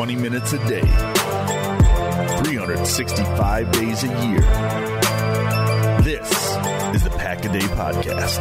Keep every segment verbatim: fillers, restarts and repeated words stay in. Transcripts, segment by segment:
twenty minutes a day, three hundred sixty-five days a year. This is the Pack a Day Podcast.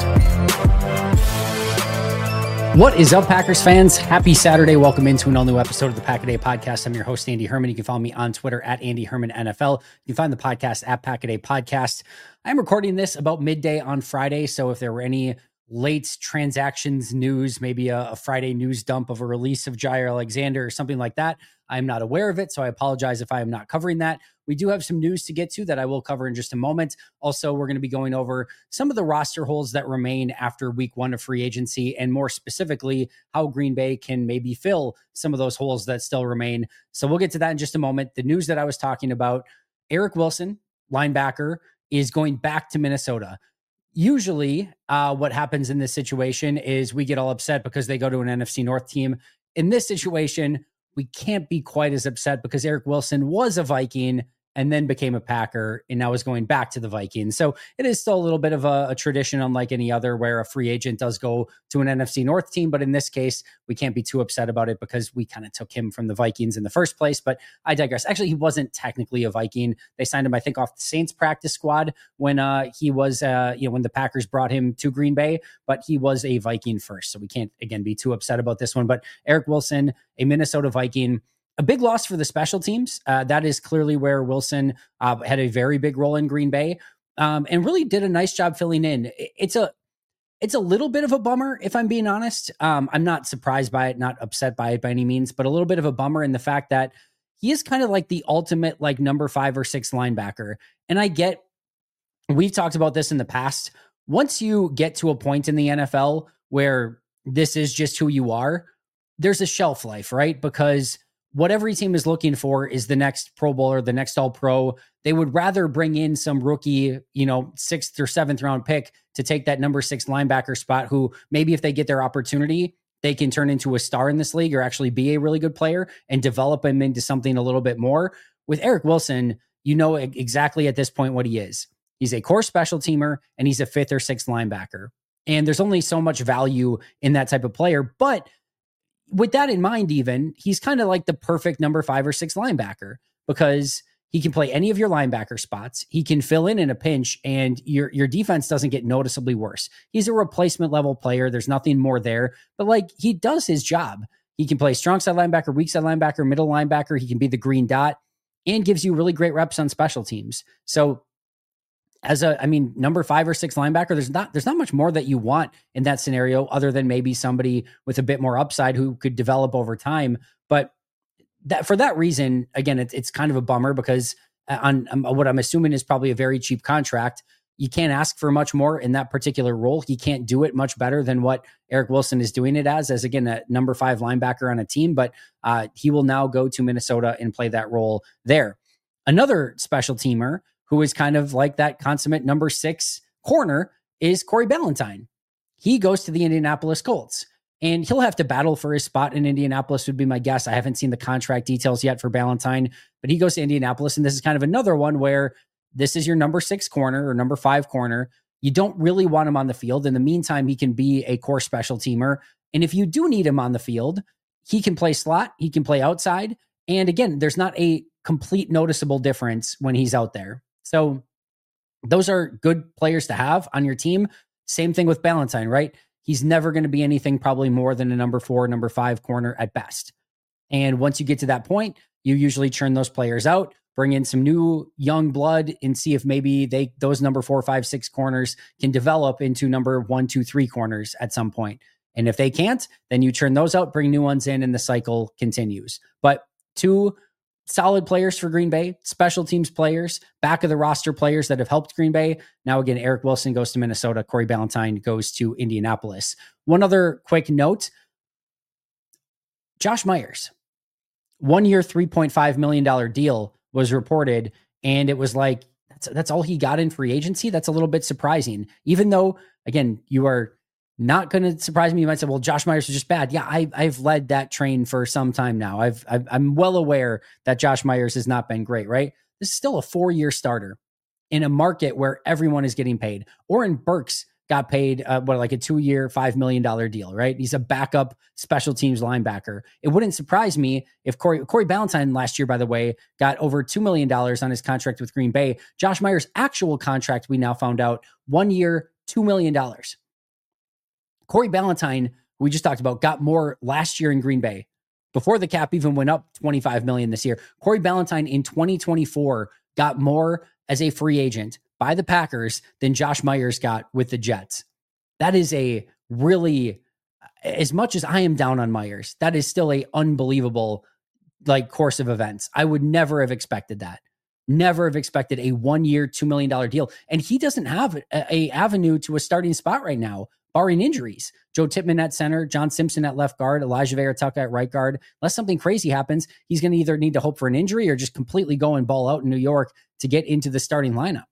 What is up, Packers fans? Happy Saturday. Welcome into an all-new episode of the Pack a Day Podcast. I'm your host, Andy Herman. You can follow me on Twitter at Andy Herman N F L. You can find the podcast at Pack a Day Podcast. I'm recording this about midday on Friday, so if there were any late transactions news, maybe a, a Friday news dump of a release of Jaire Alexander or something like that, I'm not aware of it, so I apologize if I am not covering that. We do have some news to get to that I will cover in just a moment. Also, we're going to be going over some of the roster holes that remain after week one of free agency, and more specifically, how Green Bay can maybe fill some of those holes that still remain. So we'll get to that in just a moment. The news that I was talking about, Eric Wilson, linebacker, is going back to Minnesota. Usually, uh, what happens in this situation is we get all upset because they go to an N F C North team. In this situation, we can't be quite as upset because Eric Wilson was a Viking and then became a Packer and now is going back to the Vikings. So it is still a little bit of a, a tradition, unlike any other, where a free agent does go to an N F C North team. But in this case, we can't be too upset about it because we kind of took him from the Vikings in the first place. But I digress. Actually, he wasn't technically a Viking. They signed him, I think, off the Saints practice squad when uh, he was, uh, you know, when the Packers brought him to Green Bay, but he was a Viking first. So we can't, again, be too upset about this one. But Eric Wilson, a Minnesota Viking, a big loss for the special teams. Uh, that is clearly where Wilson uh, had a very big role in Green Bay, um, and really did a nice job filling in. It's a it's a little bit of a bummer, if I'm being honest. Um, I'm not surprised by it, not upset by it by any means, but a little bit of a bummer in the fact that he is kind of like the ultimate like number five or six linebacker. And I get, we've talked about this in the past. Once you get to a point in the N F L where this is just who you are, there's a shelf life, right? Because what every team is looking for is the next Pro Bowler, the next All Pro. They would rather bring in some rookie, you know, sixth or seventh round pick to take that number six linebacker spot, who maybe if they get their opportunity, they can turn into a star in this league or actually be a really good player and develop him into something a little bit more. With Eric Wilson, you know exactly at this point what he is. He's a core special teamer and he's a fifth or sixth linebacker. And there's only so much value in that type of player. But with that in mind, even, he's kind of like the perfect number five or six linebacker because he can play any of your linebacker spots. He can fill in in a pinch and your, your defense doesn't get noticeably worse. He's a replacement level player. There's nothing more there, but like he does his job. He can play strong side linebacker, weak side linebacker, middle linebacker. He can be the green dot and gives you really great reps on special teams. So as a, I mean, number five or six linebacker, there's not, there's not much more that you want in that scenario other than maybe somebody with a bit more upside who could develop over time. But that for that reason, again, it's, it's kind of a bummer because on, on what I'm assuming is probably a very cheap contract, you can't ask for much more in that particular role. He can't do it much better than what Eric Wilson is doing it as, as again, a number five linebacker on a team, but uh, he will now go to Minnesota and play that role there. Another special teamer who is kind of like that consummate number six corner is Corey Ballentine. He goes to the Indianapolis Colts and he'll have to battle for his spot in Indianapolis would be my guess. I haven't seen the contract details yet for Ballentine, but he goes to Indianapolis. And this is kind of another one where this is your number six corner or number five corner. You don't really want him on the field. In the meantime, he can be a core special teamer. And if you do need him on the field, he can play slot, he can play outside. And again, there's not a complete noticeable difference when he's out there. So those are good players to have on your team. Same thing with Ballentine, right? He's never going to be anything probably more than a number four, number five corner at best. And once you get to that point, you usually churn those players out, bring in some new young blood and see if maybe they those number four, five, six corners can develop into number one, two, three corners at some point. And if they can't, then you churn those out, bring new ones in, and the cycle continues. But two solid players for Green Bay, special teams players, back of the roster players that have helped Green Bay. Now, again, Eric Wilson goes to Minnesota. Corey Ballentine goes to Indianapolis. One other quick note, Josh Myers, one year, three point five million dollars deal was reported. And it was like, that's, that's all he got in free agency. That's a little bit surprising, even though, again, you are not going to surprise me. You might say, well, Josh Myers is just bad. Yeah, I, I've led that train for some time now. I've, I've, I'm well aware that Josh Myers has not been great, right? This is still a four-year starter in a market where everyone is getting paid. Oren Burks got paid uh, what like a two-year, five million dollars deal, right? He's a backup special teams linebacker. It wouldn't surprise me if Corey, Corey Ballentine last year, by the way, got over two million dollars on his contract with Green Bay. Josh Myers' actual contract, we now found out, one year, two million dollars. Corey Ballentine, we just talked about, got more last year in Green Bay. Before the cap even went up twenty-five million dollars this year, Corey Ballentine in twenty twenty-four got more as a free agent by the Packers than Josh Myers got with the Jets. That is a really, as much as I am down on Myers, that is still a unbelievable like course of events. I would never have expected that. Never have expected a one-year, two million dollars deal. And he doesn't have a, a avenue to a starting spot right now, barring injuries. Joe Tippmann at center, John Simpson at left guard, Elijah Vera-Tucker at right guard. Unless something crazy happens, he's going to either need to hope for an injury or just completely go and ball out in New York to get into the starting lineup.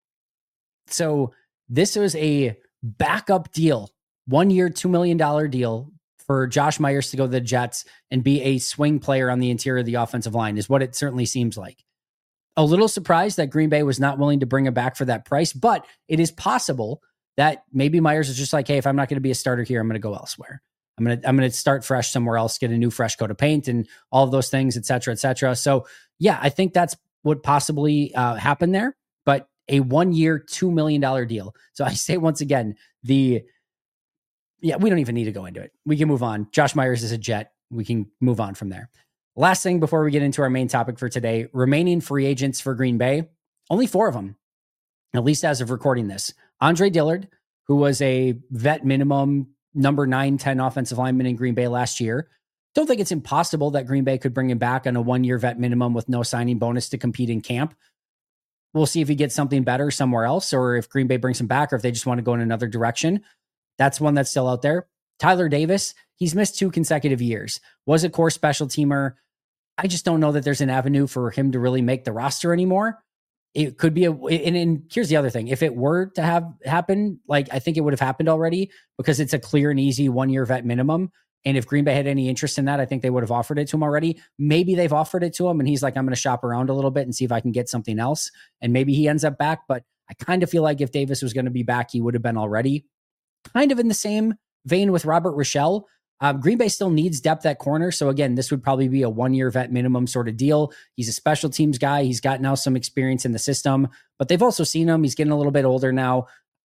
So this was a backup deal, one-year, two million dollars deal for Josh Myers to go to the Jets and be a swing player on the interior of the offensive line is what it certainly seems like. A little surprised that Green Bay was not willing to bring him back for that price, but it is possible that maybe Myers is just like, hey, if I'm not going to be a starter here, I'm going to go elsewhere. I'm going to I'm going to start fresh somewhere else, get a new fresh coat of paint and all of those things, et cetera, et cetera. So yeah, I think that's what possibly uh, happened there, but a one-year, two million dollars deal. So I say once again, the yeah, we don't even need to go into it. We can move on. Josh Myers is a Jet. We can move on from there. Last thing before we get into our main topic for today, remaining free agents for Green Bay, only four of them, at least as of recording this. Andre Dillard, who was a vet minimum number nine ten offensive lineman in Green Bay last year. Don't think it's impossible that Green Bay could bring him back on a one-year vet minimum with no signing bonus to compete in camp. We'll see if he gets something better somewhere else or if Green Bay brings him back or if they just want to go in another direction. That's one that's still out there. Tyler Davis, he's missed two consecutive years. Was a core special teamer. I just don't know that there's an avenue for him to really make the roster anymore. It could be a, and, and here's the other thing. If it were to have happened, like I think it would have happened already because it's a clear and easy one-year vet minimum. And if Green Bay had any interest in that, I think they would have offered it to him already. Maybe they've offered it to him and he's like, I'm going to shop around a little bit and see if I can get something else. And maybe he ends up back, but I kind of feel like if Davis was going to be back, he would have been already. Kind of in the same vein with Robert Rochelle. Um, Green Bay still needs depth at corner. So again, this would probably be a one-year vet minimum sort of deal. He's a special teams guy. He's got now some experience in the system, but they've also seen him. He's getting a little bit older now.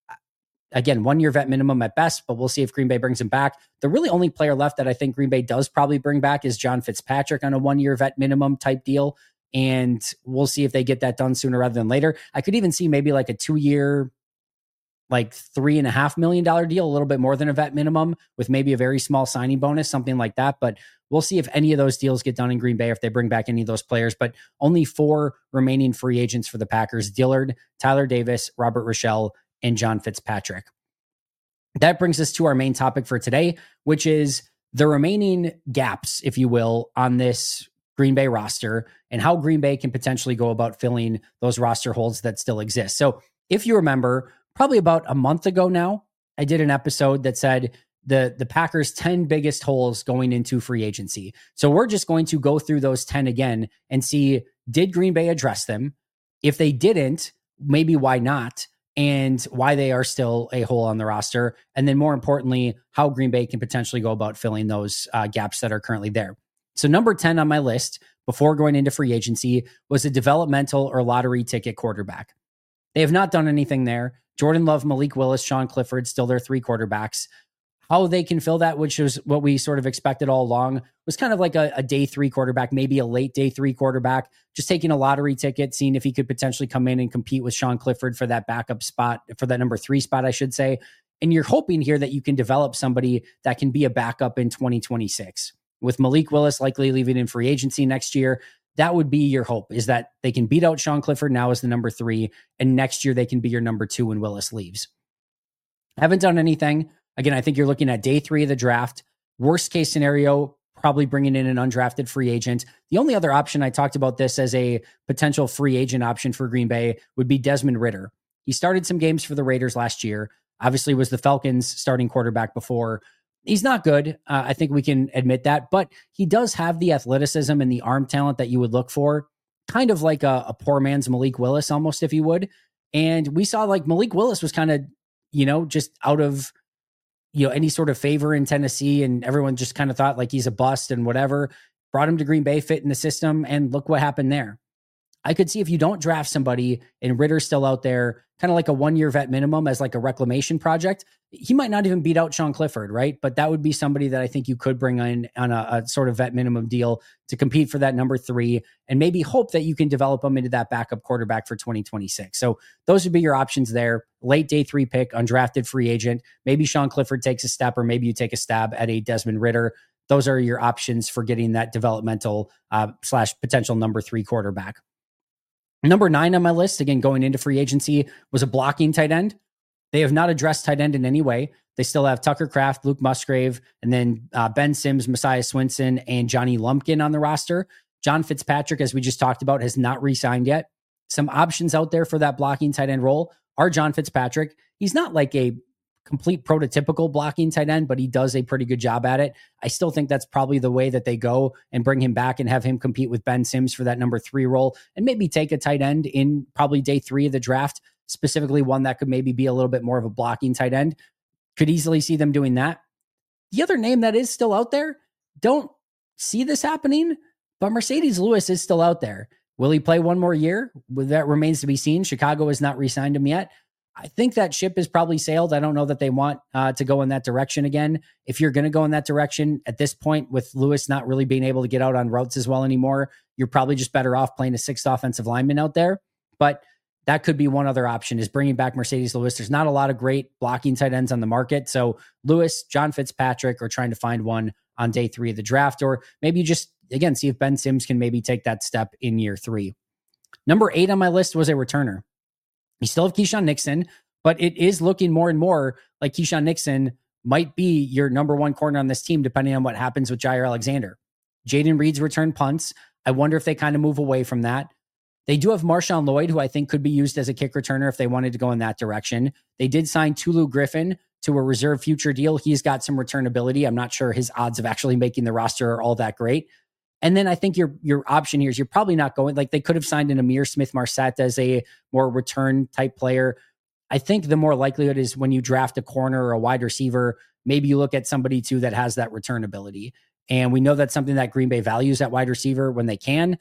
Again, one-year vet minimum at best, but we'll see if Green Bay brings him back. The really only player left that I think Green Bay does probably bring back is John Fitzpatrick on a one-year vet minimum type deal. And we'll see if they get that done sooner rather than later. I could even see maybe like a two-year, like three and a half million dollar deal, a little bit more than a vet minimum with maybe a very small signing bonus, something like that. But we'll see if any of those deals get done in Green Bay, if they bring back any of those players, but only four remaining free agents for the Packers: Dillard, Tyler Davis, Robert Rochelle, and John Fitzpatrick. That brings us to our main topic for today, which is the remaining gaps, if you will, on this Green Bay roster and how Green Bay can potentially go about filling those roster holes that still exist. So if you remember, probably about a month ago now, I did an episode that said the, the Packers' ten biggest holes going into free agency. So we're just going to go through those ten again and see, did Green Bay address them? If they didn't, maybe why not? And why they are still a hole on the roster. And then more importantly, how Green Bay can potentially go about filling those uh, gaps that are currently there. So number ten on my list before going into free agency was a developmental or lottery ticket quarterback. They have not done anything there. Jordan Love, Malik Willis, Sean Clifford, still their three quarterbacks. How they can fill that, which was what we sort of expected all along, was kind of like a, a day three quarterback, maybe a late day three quarterback, just taking a lottery ticket, seeing if he could potentially come in and compete with Sean Clifford for that backup spot, for that number three spot, I should say. And you're hoping here that you can develop somebody that can be a backup in twenty twenty-six. With Malik Willis likely leaving in free agency next year, that would be your hope, is that they can beat out Sean Clifford now as the number three, and next year they can be your number two when Willis leaves. Haven't done anything. Again, I think you're looking at day three of the draft. Worst case scenario, probably bringing in an undrafted free agent. The only other option, I talked about this as a potential free agent option for Green Bay, would be Desmond Ridder. He started some games for the Raiders last year. Obviously was the Falcons' starting quarterback before. He's not good. Uh, I think we can admit that, but he does have the athleticism and the arm talent that you would look for, kind of like a, a poor man's Malik Willis, almost, if you would. And we saw like Malik Willis was kind of, you know, just out of, you know, any sort of favor in Tennessee, and everyone just kind of thought like he's a bust and whatever, brought him to Green Bay, fit in the system, and look what happened there. I could see if you don't draft somebody and Ritter's still out there, kind of like a one-year vet minimum as like a reclamation project, he might not even beat out Sean Clifford, right? But that would be somebody that I think you could bring in on a, a sort of vet minimum deal to compete for that number three, and maybe hope that you can develop them into that backup quarterback for twenty twenty-six. So those would be your options there. Late day three pick, undrafted free agent. Maybe Sean Clifford takes a step, or maybe you take a stab at a Desmond Ridder. Those are your options for getting that developmental uh, slash potential number three quarterback. Number nine on my list, again, going into free agency, was a blocking tight end. They have not addressed tight end in any way. They still have Tucker Kraft, Luke Musgrave, and then uh, Ben Sims, Messiah Swinson, and Johnny Lumpkin on the roster. John Fitzpatrick, as we just talked about, has not re-signed yet. Some options out there for that blocking tight end role are John Fitzpatrick. He's not like a complete prototypical blocking tight end, but he does a pretty good job at it. I still think that's probably the way that they go and bring him back and have him compete with Ben Sims for that number three role, and maybe take a tight end in probably day three of the draft, specifically one that could maybe be a little bit more of a blocking tight end. Could easily see them doing that. The other name that is still out there, don't see this happening, but Mercedes Lewis is still out there. Will he play one more year? That remains to be seen. Chicago has not re-signed him yet. I think that ship is probably sailed. I don't know that they want uh, to go in that direction again. If you're going to go in that direction at this point, with Lewis not really being able to get out on routes as well anymore, you're probably just better off playing a sixth offensive lineman out there. But that could be one other option, is bringing back Mercedes Lewis. There's not a lot of great blocking tight ends on the market. So Lewis, John Fitzpatrick, or trying to find one on day three of the draft, or maybe you just, again, see if Ben Sims can maybe take that step in year three. Number eight on my list was a returner. You still have Keyshawn Nixon, but it is looking more and more like Keyshawn Nixon might be your number one corner on this team, depending on what happens with Jair Alexander. Jaden Reed's return punts. I wonder if they kind of move away from that. They do have Marshawn Lloyd, who I think could be used as a kick returner if they wanted to go in that direction. They did sign Tulu Griffin to a reserve future deal. He's got some returnability. I'm not sure his odds of actually making the roster are all that great. And then I think your your option here is you're probably not going, like they could have signed an Amir Smith-Marset as a more return type player. I think the more likelihood is when you draft a corner or a wide receiver, maybe you look at somebody too that has that return ability. And we know that's something that Green Bay values at wide receiver when they can.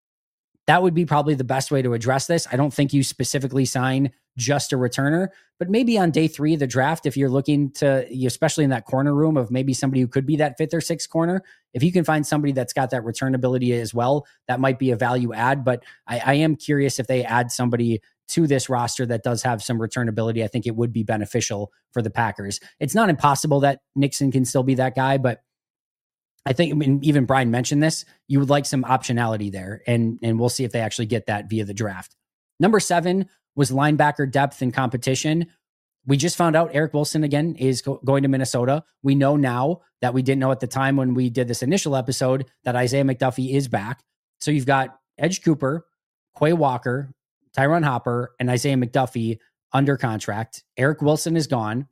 That would be probably the best way to address this. I don't think you specifically sign just a returner, but maybe on day three of the draft, if you're looking to, especially in that corner room of maybe somebody who could be that fifth or sixth corner, if you can find somebody that's got that return ability as well, that might be a value add. But I, I am curious if they add somebody to this roster that does have some return ability. I think it would be beneficial for the Packers. It's not impossible that Nixon can still be that guy, but I think, I mean, even Brian mentioned this, you would like some optionality there, and, and we'll see if they actually get that via the draft. Number seven was linebacker depth and competition. We just found out Eric Wilson, again, is go- going to Minnesota. We know now that we didn't know at the time when we did this initial episode that Isaiah McDuffie is back. So you've got Edge Cooper, Quay Walker, Tyron Hopper, and Isaiah McDuffie under contract. Eric Wilson is gone,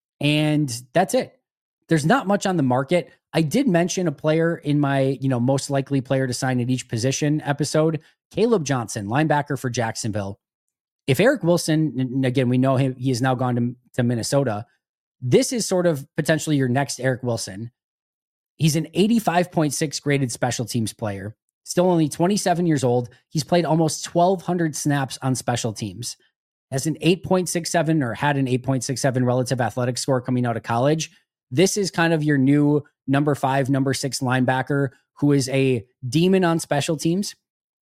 and that's it. There's not much on the market. I did mention a player in my, you know, most likely player to sign at each position episode, Caleb Johnson, linebacker for Jacksonville. If Eric Wilson, and again, we know him, he has now gone to, to Minnesota. This is sort of potentially your next Eric Wilson. He's an eighty-five point six graded special teams player, still only twenty-seven years old. He's played almost twelve hundred snaps on special teams, has an eight point six seven or had an eight point six seven relative athletic score coming out of college. This is kind of your new number five, number six linebacker who is a demon on special teams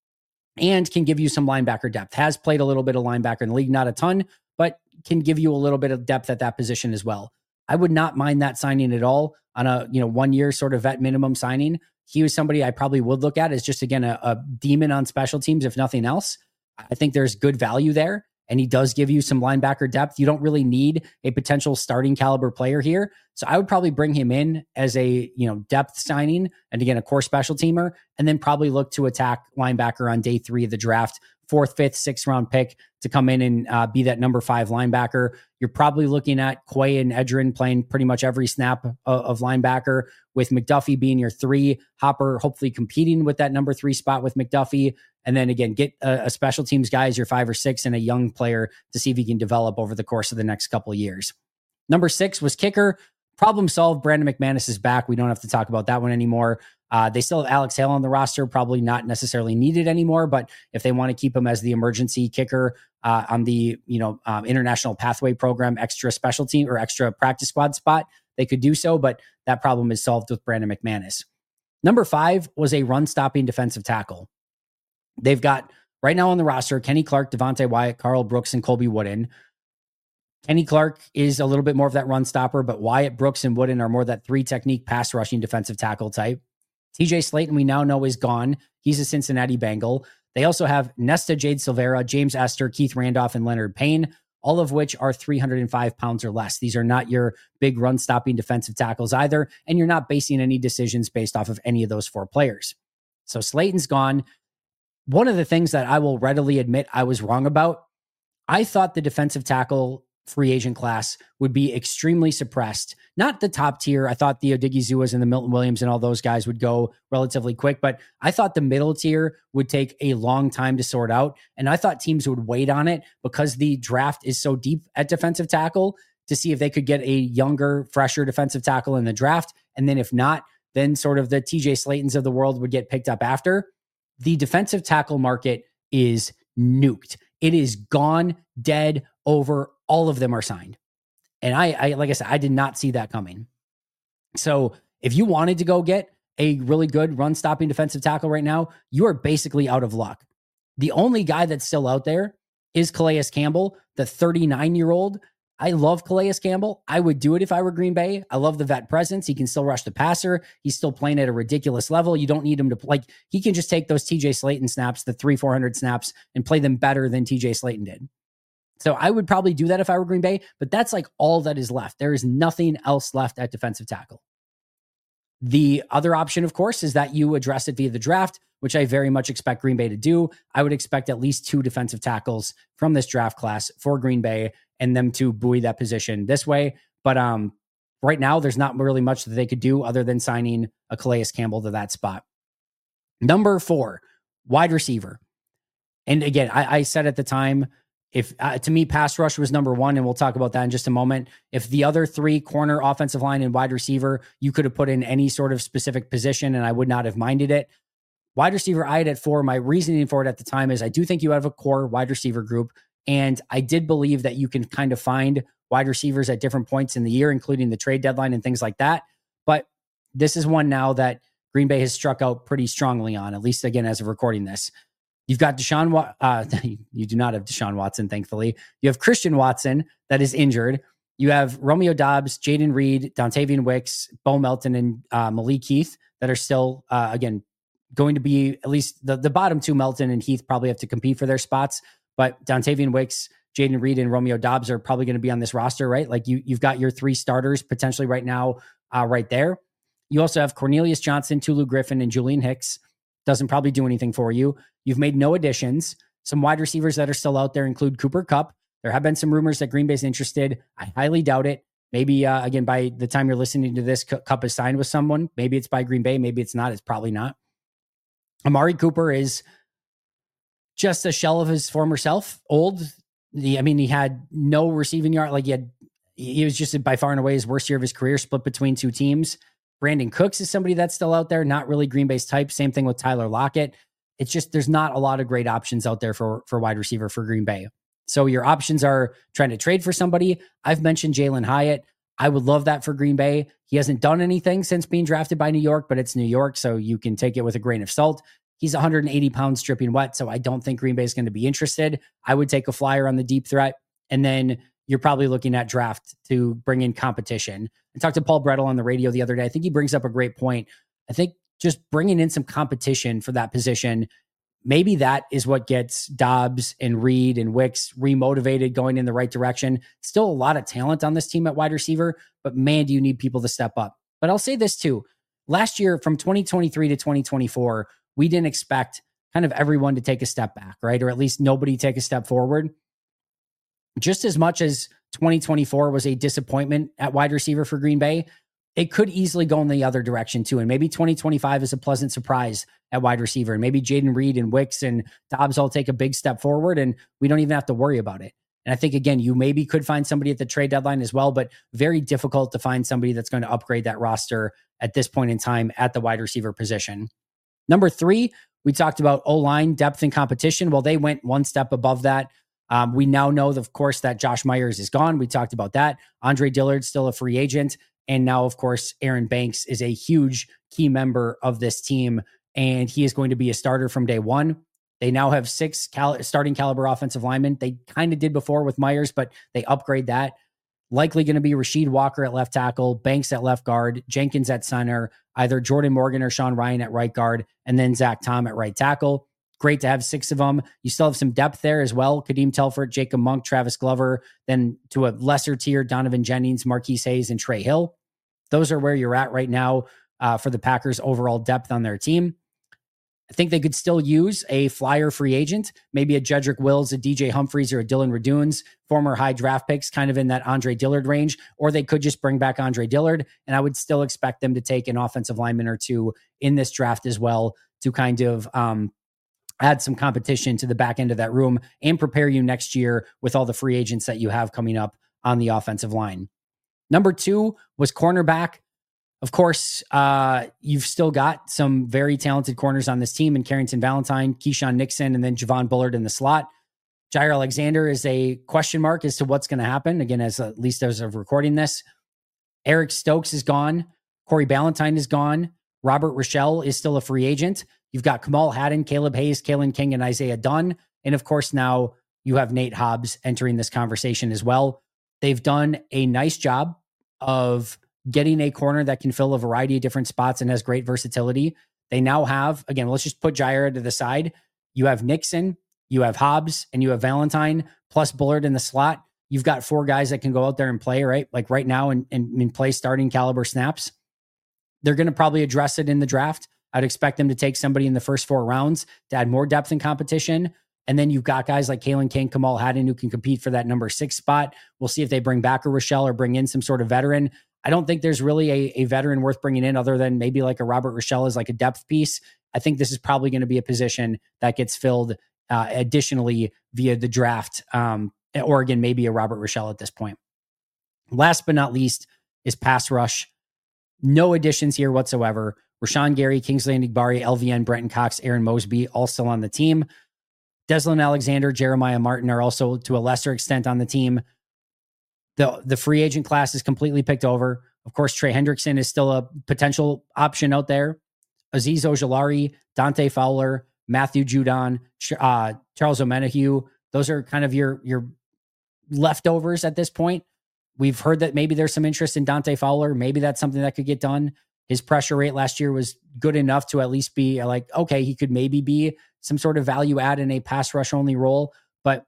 and can give you some linebacker depth. Has played a little bit of linebacker in the league, not a ton, but can give you a little bit of depth at that position as well. I would not mind that signing at all on a, you know, one year sort of vet minimum signing. He was somebody I probably would look at as just, again, a, a demon on special teams, if nothing else. I think there's good value there. And he does give you some linebacker depth. You don't really need a potential starting caliber player here. So I would probably bring him in as a, you know, depth signing and again, a core special teamer, and then probably look to attack linebacker on day three of the draft, fourth, fifth, sixth round pick to come in and uh, be that number five linebacker. You're probably looking at Quay and Edgerrin playing pretty much every snap of, of linebacker, with McDuffie being your three, Hopper hopefully competing with that number three spot with McDuffie. And then again, get a, a special teams guy as your five or six and a young player to see if he can develop over the course of the next couple of years. Number six was kicker. Problem solved. Brandon McManus is back. We don't have to talk about that one anymore. Uh, they still have Alex Hale on the roster, probably not necessarily needed anymore, but if they want to keep him as the emergency kicker uh, on the you know um, international pathway program, extra special team or extra practice squad spot, they could do so, but that problem is solved with Brandon McManus. Number five was a run-stopping defensive tackle. They've got right now on the roster Kenny Clark, Devontae Wyatt, Carl Brooks, and Colby Wooden. Kenny Clark is a little bit more of that run stopper, but Wyatt, Brooks, and Wooden are more that three technique pass rushing defensive tackle type. T J Slayton, we now know, is gone. He's a Cincinnati Bengal. They also have Nesta Jade Silvera, James Esther, Keith Randolph, and Leonard Payne, all of which are three hundred five pounds or less. These are not your big run-stopping defensive tackles either, and you're not basing any decisions based off of any of those four players. So Slayton's gone. One of the things that I will readily admit I was wrong about, I thought the defensive tackle free agent class would be extremely suppressed. Not the top tier. I thought the Odighizuwas and the Milton Williams and all those guys would go relatively quick, but I thought the middle tier would take a long time to sort out. And I thought teams would wait on it because the draft is so deep at defensive tackle to see if they could get a younger, fresher defensive tackle in the draft. And then if not, then sort of the T J Slaytons of the world would get picked up after. The defensive tackle market is nuked. It is gone, dead, over. All of them are signed. And I, I, like I said, I did not see that coming. So if you wanted to go get a really good run stopping defensive tackle right now, you are basically out of luck. The only guy that's still out there is Calais Campbell, the thirty-nine year old. I love Calais Campbell. I would do it if I were Green Bay. I love the vet presence. He can still rush the passer. He's still playing at a ridiculous level. You don't need him to like, he can just take those T J Slayton snaps, the three, four hundred snaps, and play them better than T J Slayton did. So I would probably do that if I were Green Bay, but that's like all that is left. There is nothing else left at defensive tackle. The other option, of course, is that you address it via the draft, which I very much expect Green Bay to do. I would expect at least two defensive tackles from this draft class for Green Bay and them to buoy that position this way. But um, right now, there's not really much that they could do other than signing a Calais Campbell to that spot. Number four, wide receiver. And again, I, I said at the time, If uh, to me, pass rush was number one, and we'll talk about that in just a moment. If the other three, corner, offensive line, and wide receiver, you could have put in any sort of specific position, and I would not have minded it. Wide receiver, I had at four. My reasoning for it at the time is I do think you have a core wide receiver group, and I did believe that you can kind of find wide receivers at different points in the year, including the trade deadline and things like that. But this is one now that Green Bay has struck out pretty strongly on, at least again as of recording this. You've got Deshaun, uh, you do not have Deshaun Watson, thankfully. You have Christian Watson that is injured. You have Romeo Doubs, Jaden Reed, Dontavian Wicks, Bo Melton, and uh, Malik Heath that are still, uh, again, going to be at least the, the bottom two, Melton and Heath, probably have to compete for their spots. But Dontavian Wicks, Jaden Reed, and Romeo Doubs are probably going to be on this roster, right? Like you, you've got your three starters potentially right now, uh, right there. You also have Cornelius Johnson, Tulu Griffin, and Julian Hicks. Doesn't probably do anything for you. You've made no additions. Some wide receivers that are still out there include Cooper Kupp. There have been some rumors that Green Bay's interested. I highly doubt it. Maybe, uh, again, by the time you're listening to this, Kupp is signed with someone. Maybe it's by Green Bay. Maybe it's not. It's probably not. Amari Cooper is just a shell of his former self. Old. The, I mean, he had no receiving yard. Like he had, he was just by far and away his worst year of his career, split between two teams. Brandon Cooks is somebody that's still out there, not really Green Bay's type. Same thing with Tyler Lockett. It's just, there's not a lot of great options out there for, for wide receiver for Green Bay. So your options are trying to trade for somebody. I've mentioned Jalen Hyatt. I would love that for Green Bay. He hasn't done anything since being drafted by New York, but it's New York, so you can take it with a grain of salt. He's one hundred eighty pounds dripping wet, so I don't think Green Bay is going to be interested. I would take a flyer on the deep threat, and then you're probably looking at draft to bring in competition. I talked to Paul Brettel on the radio the other day. I think he brings up a great point. I think just bringing in some competition for that position maybe that is what gets Dobbs and Reed and Wicks remotivated, going in the right direction. Still a lot of talent on this team at wide receiver, but man, do you need people to step up. But I'll say this too. Last year, from twenty twenty-three to twenty twenty-four, we didn't expect kind of everyone to take a step back, right? Or at least nobody take a step forward. Just as much as twenty twenty-four was a disappointment at wide receiver for Green Bay, it could easily go in the other direction too. And maybe twenty twenty-five is a pleasant surprise at wide receiver. And maybe Jaden Reed and Wicks and Dobbs all take a big step forward and we don't even have to worry about it. And I think, again, you maybe could find somebody at the trade deadline as well, but very difficult to find somebody that's going to upgrade that roster at this point in time at the wide receiver position. Number three, we talked about O-line depth and competition. Well, they went one step above that. Um, we now know, of course, that Josh Myers is gone. We talked about that. Andre Dillard's still a free agent. And now, of course, Aaron Banks is a huge key member of this team, and he is going to be a starter from day one. They now have six cal- starting caliber offensive linemen. They kind of did before with Myers, but they upgrade that. Likely going to be Rasheed Walker at left tackle, Banks at left guard, Jenkins at center, either Jordan Morgan or Sean Ryan at right guard, and then Zach Tom at right tackle. Great to have six of them. You still have some depth there as well. Kadeem Telford, Jacob Monk, Travis Glover, then to a lesser tier, Donovan Jennings, Marquise Hayes, and Trey Hill. Those are where you're at right now uh, for the Packers' overall depth on their team. I think they could still use a flyer free agent, maybe a Jedrick Wills, a D J Humphries, or a Dylan Radunes, former high draft picks, kind of in that Andre Dillard range, or they could just bring back Andre Dillard, and I would still expect them to take an offensive lineman or two in this draft as well to kind of um, add some competition to the back end of that room and prepare you next year with all the free agents that you have coming up on the offensive line. Number two was cornerback. Of course, uh, you've still got some very talented corners on this team in Carrington Valentine, Keyshawn Nixon, and then Javon Bullard in the slot. Jair Alexander is a question mark as to what's going to happen. Again, as at least as of recording this, Eric Stokes is gone. Corey Ballantyne is gone. Robert Rochelle is still a free agent. You've got Kamal Haddon, Caleb Hayes, Kalen King, and Isaiah Dunn. And of course, now you have Nate Hobbs entering this conversation as well. They've done a nice job of getting a corner that can fill a variety of different spots and has great versatility. They now have, again, let's just put Jair to the side. You have Nixon, you have Hobbs, and you have Valentine, plus Bullard in the slot. You've got four guys that can go out there and play, right? Like right now and, and, and play starting caliber snaps. They're going to probably address it in the draft. I'd expect them to take somebody in the first four rounds to add more depth and competition. And then you've got guys like Kalen King, Kamal Haddon, who can compete for that number six spot. We'll see if they bring back a Rochelle or bring in some sort of veteran. I don't think there's really a, a veteran worth bringing in other than maybe like a Robert Rochelle as like a depth piece. I think this is probably going to be a position that gets filled uh, additionally via the draft. Um, Oregon, maybe a Robert Rochelle at this point. Last but not least is pass rush. No additions here whatsoever. Rashawn Gary, Kingsley Enagbare, L V N, Brenton Cox, Aaron Mosby, all still on the team. Deslin Alexander, Jeremiah Martin are also to a lesser extent on the team. The, the free agent class is completely picked over. Of course, Trey Hendrickson is still a potential option out there. Azeez Ojulari, Dante Fowler, Matthew Judon, uh, Charles Omenihu. Those are kind of your, your leftovers at this point. We've heard that maybe there's some interest in Dante Fowler. Maybe that's something that could get done. His pressure rate last year was good enough to at least be like, okay, he could maybe be some sort of value add in a pass rush only role. But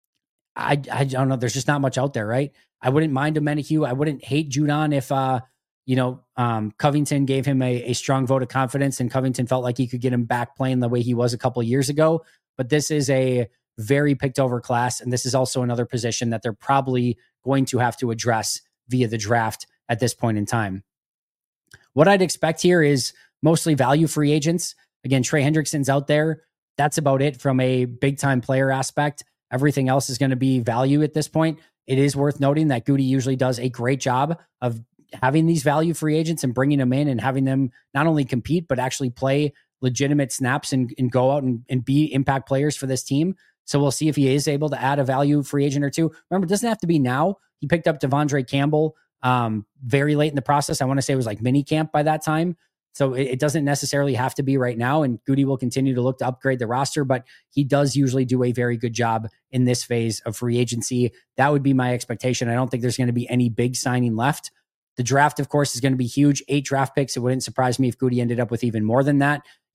I, I don't know. There's just not much out there, right? I wouldn't mind Omenihu. I wouldn't hate Judon if, uh, you know, um, Covington gave him a, a strong vote of confidence and Covington felt like he could get him back playing the way he was a couple of years ago. But this is a very picked over class. And this is also another position that they're probably going to have to address via the draft at this point in time. What I'd expect here is mostly value free agents. Again, Trey Hendrickson's out there. That's about it from a big time player aspect. Everything else is going to be value at this point. It is worth noting that Goody usually does a great job of having these value free agents and bringing them in and having them not only compete, but actually play legitimate snaps and, and go out and, and be impact players for this team. So we'll see if he is able to add a value free agent or two. Remember, it doesn't have to be now. He picked up Devondre Campbell um, very late in the process. I want to say it was like mini camp by that time. So it, it doesn't necessarily have to be right now. And Goody will continue to look to upgrade the roster, but he does usually do a very good job in this phase of free agency. That would be my expectation. I don't think there's going to be any big signing left. The draft, of course, is going to be huge. Eight draft picks. It wouldn't surprise me if Goody ended up with even more than that.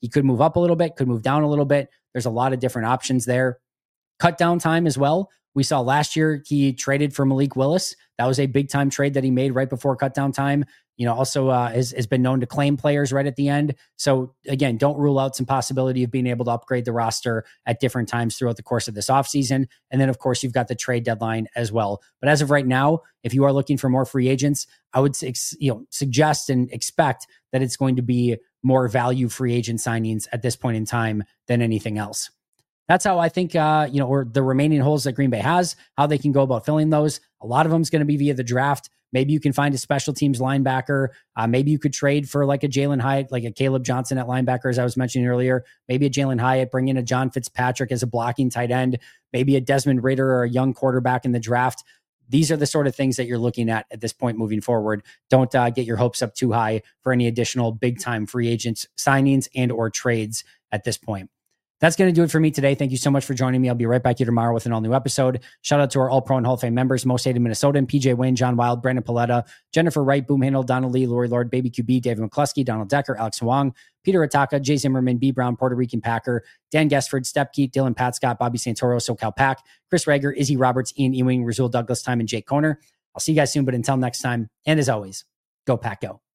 He could move up a little bit, could move down a little bit. There's a lot of different options there. Cut down time as well. We saw last year he traded for Malik Willis. That was a big time trade that he made right before cut down time. You know, also uh, has, has been known to claim players right at the end. So again, don't rule out some possibility of being able to upgrade the roster at different times throughout the course of this offseason. And then of course you've got the trade deadline as well. But as of right now, if you are looking for more free agents, I would you know suggest and expect that it's going to be more value free agent signings at this point in time than anything else. That's how I think, uh, you know, or the remaining holes that Green Bay has, how they can go about filling those. A lot of them is going to be via the draft. Maybe you can find a special teams linebacker. Uh, maybe you could trade for like a Jalen Hyatt, like a Caleb Johnson at linebacker, as I was mentioning earlier. Maybe a Jalen Hyatt, bring in a John Fitzpatrick as a blocking tight end. Maybe a Desmond Ridder or a young quarterback in the draft. These are the sort of things that you're looking at at this point moving forward. Don't uh, get your hopes up too high for any additional big-time free agents signings and or trades at this point. That's going to do it for me today. Thank you so much for joining me. I'll be right back here tomorrow with an all-new episode. Shout out to our All-Pro and Hall of Fame members, Most Hated Minnesotan, P J Wayne, John Wild, Brandon Paletta, Jennifer Wright, Boom Handle, Donald Lee, Lori Lord, Baby Q B, David McCluskey, Donald Decker, Alex Huang, Peter Ataka, Jay Zimmerman, B. Brown, Puerto Rican Packer, Dan Guestford, Step Keat, Dylan Pat Scott, Bobby Santoro, SoCal Pack, Chris Rager, Izzy Roberts, Ian Ewing, Razul Douglas Time, and Jake Koner. I'll see you guys soon, but until next time, and as always, go Pack Go.